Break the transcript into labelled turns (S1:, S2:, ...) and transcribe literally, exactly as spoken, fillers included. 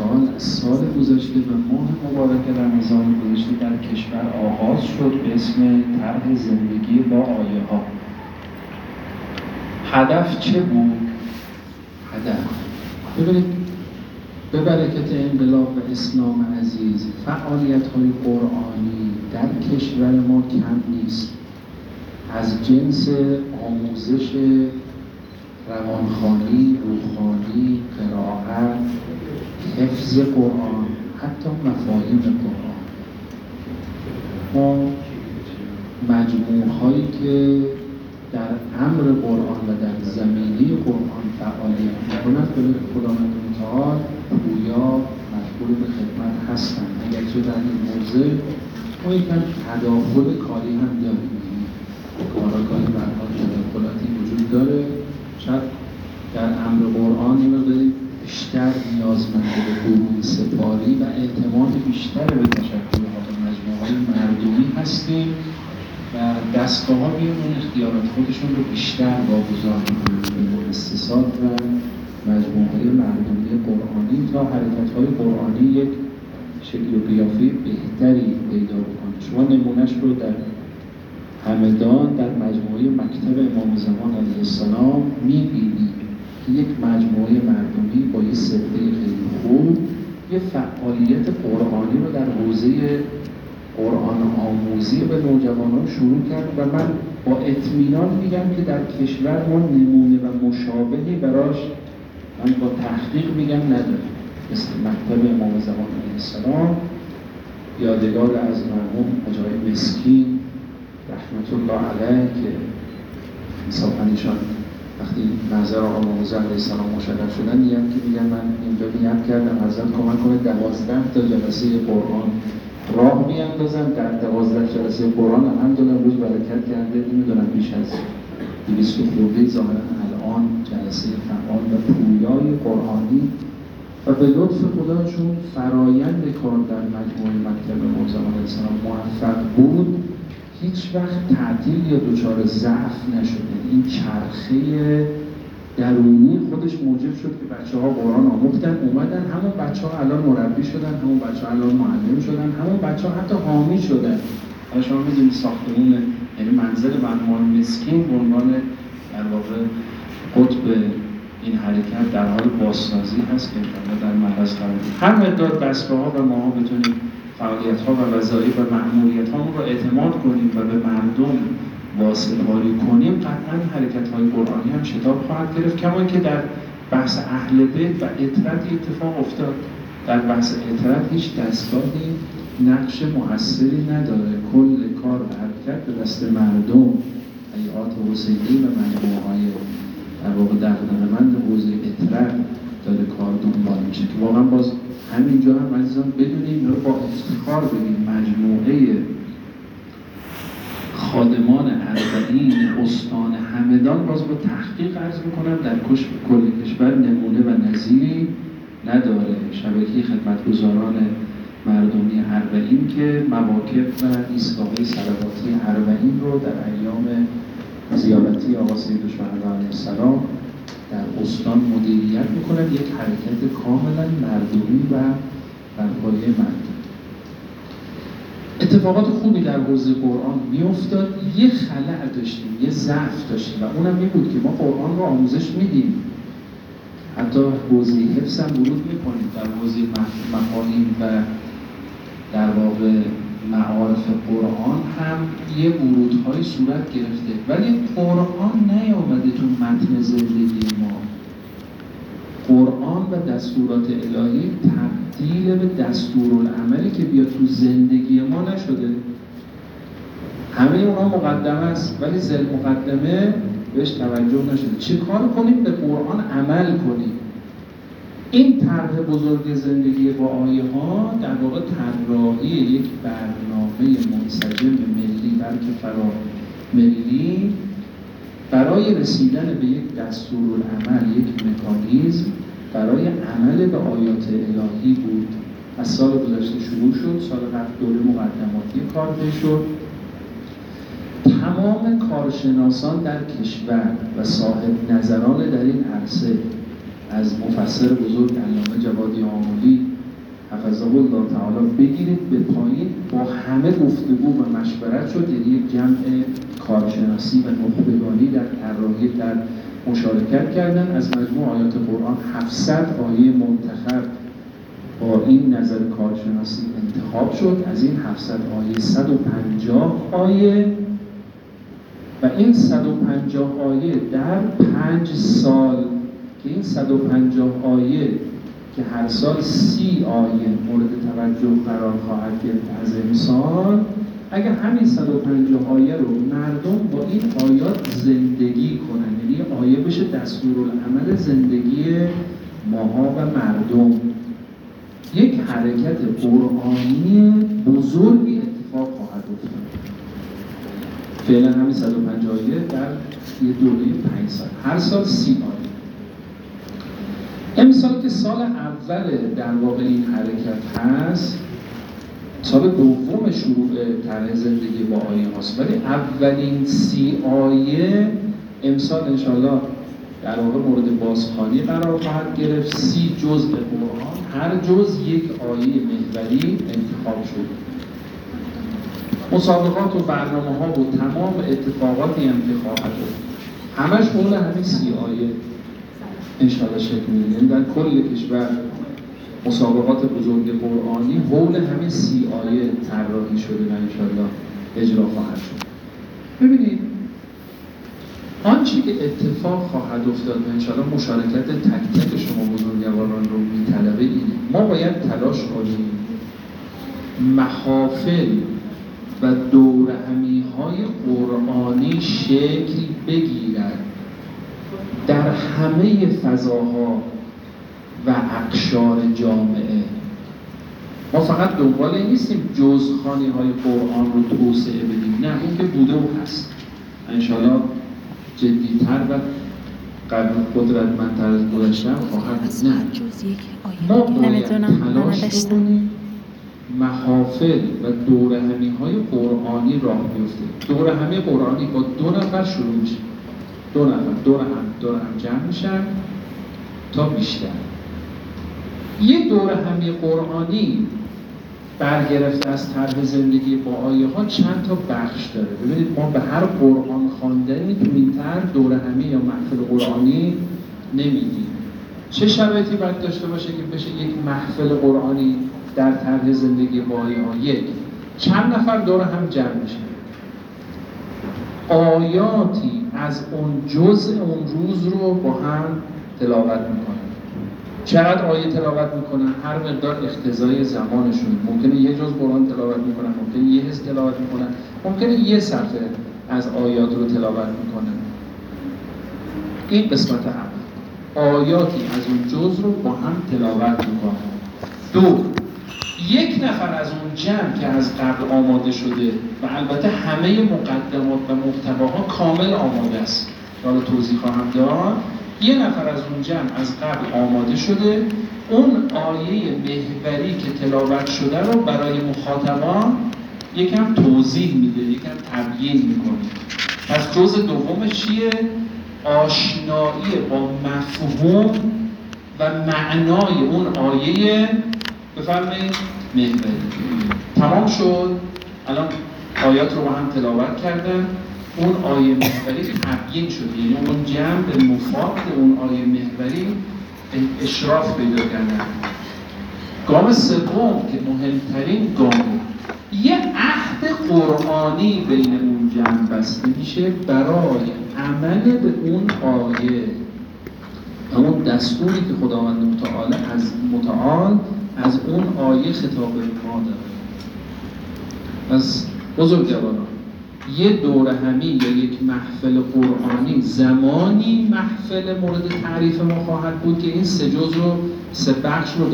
S1: سال از سال گذشته و ماه مبارک رمضان گذشته در کشور آغاز شد به اسم طرح زندگی با آیه ها. هدف چه بود؟ هدف ببینید، به برکت انقلاب و اسلام عزیز فعالیت‌های قرآنی در کشور ما کم نیست. از جنس آموزش روانخوانی، روحانی، قرائت، حفظ قرآن، حتی مفاهیم قرآن. ما مجموعهایی که در امر قرآن و در زمینه قرآن فعالیت می‌کنند به خداوند متعال پویا مشغول به خدمت هستند. اگرچه در این موضوع ما یکم تداخل کاری هم داریم، کاراگاهی به هر حال تداخلاتی وجود داره. شاید در امر قرآن این رو داریم بیشتر نیازمند به گروه سپاری و اعتماد بیشتر به تشکلات مجموعه‌های مردمی هستیم و دستگاه‌ها بیان اختیارات خودشون رو بیشتر واگذار می‌کنند به مؤسسات و مجموعه‌های مردمی قرآنی تا حرکت‌های قرآنی یک شکل و قیافه بهتری پیدا بکنه. شما نمونهش رو در همدان در مجموعه مکتب امام زمان علیه السلام می‌بینید که یک مجموعه مردمی با یه سفره خیلی خوب یه فعالیت قرآنی رو در حوزه قرآن آموزی به نوجوانان شروع کرد و من با اطمینان میگم که در کشور ما نمونه و مشابهی براش من با تحقیق میگم نداریم. مثل مکتب امام زمان علیه السلام، یادگار از مرحوم حاجی مسکین رحمت الله علیه که انصافاً ایشان وقتی محضر آقا موزه علیه السلام مشرف شدن میگم که میگم من اینجا نیت کردم حضرت کمک کنه دوازده تا جلسه قرآن راه میاندازم. در دوازده جلسه قرآن الحمدلله روز برکت کرده، نمیدونم بیش از دویست خورده ظاهرا الان جلسه فعال و پویای قرآنی و به لطف خداشون فرایند کار در مجموعه مکتب امام زمان علیه السلام موفق بود. هیچ وقت تعطیل یا دچار ضعف نشده. این چرخه درونی خودش موجب شد که بچه‌ها قرآن آموختن، اومدن، همون بچه‌ها الان مربی شدن، همون بچه‌ها الان معلم شدن، همون بچه‌ها حتی حامی شدن. حالا شما می‌دونید ساختمون یعنی منزل بنمان مسکین به عنوان در واقع قطب این حرکت در حال بازسازی هست که انشاءالله در معرض قرار گرفت. هر مقدار دستگاه‌ها و ماها بتونیم فعالیت‌ها و وظایف و مأموریت‌هامون رو اعتماد کنیم و به مردم واسطه‌واری کنیم، قطعاً حرکت‌های قرآنی هم شتاب خواهد گرفت. کما که در بحث اهل بیت و عترت اتفاق افتاد. در بحث عترت هیچ دستگاهی نقش موثری نداره. کل کار و حرکت به دست مردم، هیئات حسینی و مجموعه‌های در واقع دغدغه‌مند حوزه عترت داره کار دنبال میشه که واقعاً باز همینجا هم عزیزان بدونیم رو با افتخار بگیم مجموعه خادمان اربعین استان همدان باز با تحقیق عرض میکنم در کل کشور نمونه و نظیری نداره. شبکه خدمتگزاران مردمی اربعین که مواقف و ایستگاه‌های صلواتی اربعین رو در ایام زیارتی آقا سید الشهدا علیه السلام در استان مدیریت میکنند. یک حرکت کاملا مردمی و برپایه مردم. اتفاقات خوبی در حوزه قرآن میافتاد. یه خلأ داشتیم، یه ضعف داشتیم و اونم این بود که ما قرآن رو آموزش میدیم، حتی حوزه حفظ هم ورود میکنیم در حوزه مفاهیم و در واقع معارف قرآن هم یه ورودهای صورت گرفته، ولی قرآن نیامده تو متن زندگی ما. قرآن و دستورات الهی تبدیل به دستورالعملی که بیاد تو زندگی ما نشده. همه اونها مقدمه است ولی ذل مقدمه بهش توجه نشده. چه کار کنیم؟ به قرآن عمل کنیم. این طرح بزرگ زندگی با آیه ها در واقع طراحی یک برنامه منسجم ملی بلکه فرا ملی برای رسیدن به یک دستورالعمل، یک مکانیزم برای عمل به آیات الهی بود. از سال گذشته شروع شد، سال قبل دوره مقدماتی کار طی شد. تمام کارشناسان در کشور و صاحب نظران در این عرصه از مفسر بزرگ علامه جوادی آملی حفظه الله تعالی بگیرید به پایین، با همه گفتگو و مشورت شد. یعنی یک جمع کارشناسی و نخبگانی در طراحی در مشارکت کردن. از مجموع آیات قرآن هفتصد آیه منتخب با این نظر کارشناسی انتخاب شد. از این هفتصد آیه صد و پنجاه آیه و این صد و پنجاه آیه در پنج سال که این صد و پنجاه آیه که هر سال سی آیه مورد توجه قرار خواهد گرفت از امسال، اگر همین صد و پنجاه آیه رو مردم با این آیات زندگی کنن، یعنی آیه بشه دستورالعمل زندگی ماها و مردم، یک حرکت قرآنی بزرگی اتفاق خواهد افتاد. فعلا همین صد و پنجاه آیه در یه دوره پنج سال، هر سال سی آیه. امسال که سال اول در واقع این حرکت هست، سال دوم شروع طرح زندگی با آیه هاست، ولی اولین سی آیه امسال انشاءالله در واقع مورد بازخوانی قرار خواهد گرفت. سی جزء قرآن، هر جزء یک آیه محوری انتخاب شد. مسابقات و برنامه ها و تمام اتفاقاتی هم که خواهد شد همش حول همین سی آیه انشاءالله شکل می‌گیره. یعنی در کل کشور مسابقات بزرگ قرآنی حول همین سی آیه طراحی شده و انشاءالله اجرا خواهد شد. ببینید آنچه که اتفاق خواهد افتاد و انشاءالله مشارکت تک تک شما بزرگواران رو میطلبه اینه: ما باید تلاش کنیم محافل و دورهمی‌های قرآنی شکل بگیرد در همه فضاها و اقشار جامعه. ما فقط دنبال این نیستیم جزخوانی‌های قرآن رو توسعه بدیم، نه، اون که بوده و هست، انشاءالله جدی‌تر و قدرتمندتر از گذشته خواهد بود. نه، ما باید تلاش کنیم محافل و دورهمی‌های قرآنی راه بیفته. دورهمی قرآنی با دو نفر شروع میشه، دو نفر دور هم دور هم جمع میشن تا بیشتر. یه دورهمی قرآنی برگرفته از طرح زندگی با آیه ها چند تا بخش داره. ببینید ما به هر قرآن خواندنی تو این طرح دورهمی یا محفل قرآنی نمیدیم. چه شرایطی باید داشته باشه که بشه یک محفل قرآنی در طرح زندگی با آیه ها؟ یک، چند نفر دور هم جمع میشن، آیاتی از اون جزء اون روز رو با هم تلاوت میکنن. چقدر آیه تلاوت میکنن؟ هر مقدار اقتضای زمانشون. ممکنه یه جزء قرآن تلاوت میکنن، ممکنه یه حزب تلاوت میکنن، ممکنه یه صفحه از آیات رو تلاوت میکنن. این قسمت اول، آیاتی از اون جزء رو با هم تلاوت میکنن. دو، یک نفر از اون جمع که از قبل آماده شده و البته همه مقدمات و محتواها کامل آماده است، حالا توضیح خواهم داد، یه نفر از اون جمع از قبل آماده شده، اون آیه محوری که تلاوت شده رو برای مخاطبان یکم توضیح میده، یکم تبیین میکنه. پس جزء دومش چیه؟ آشنایی با مفهوم و معنای اون آیه بفرمایید محوری. تمام شد. الان آیات رو با هم تلاوت کردن، اون آیه محوری تبیین شد، یعنی اون جمع به مفاد اون آیه محوری اشراف پیدا کردن. گام سوم که مهمترین گام، یه عهد قرآنی بین اون جمع بسته میشه برای عمل به اون آیه، همون دستوری که خداوند متعال از متعال از اون آیه خطاب ما داره. پس بزرگواران، یه دوره همی یا یک محفل قرآنی زمانی محفل مورد تعریف ما خواهد بود که این سه جزء رو، سه بخش رو